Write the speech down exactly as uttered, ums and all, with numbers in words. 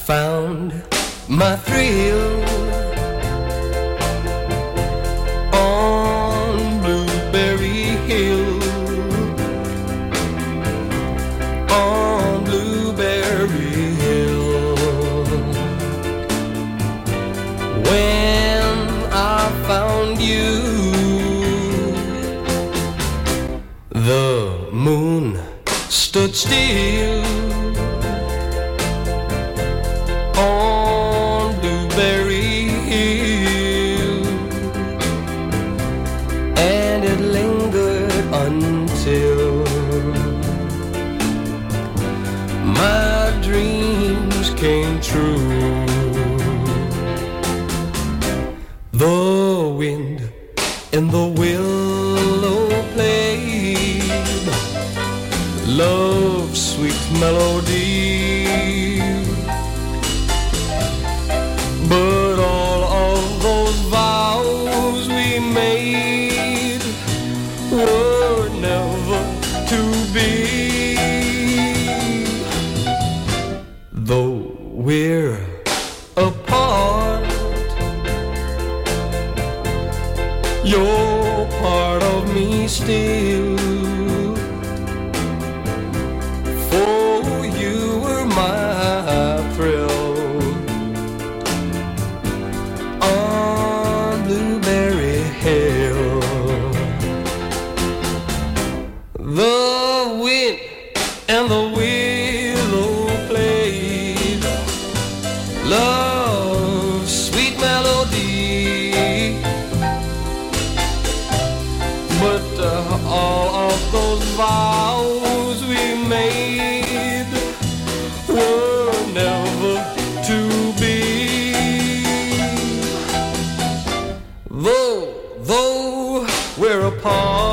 found my thrill on Blueberry Hill, on Blueberry Hill. When I found you, the moon stood still on Blueberry Hill, and it lingered until my dreams came true. The wind in the willow played love's sweet melody, but all of those vows we made were never to be. Though we're apart, you're part of me still. For you were my thrill on Blueberry Hill. The wind and the willow played love's sweet melody, but uh, all of those vows we made were never to be. Though, though we're apart,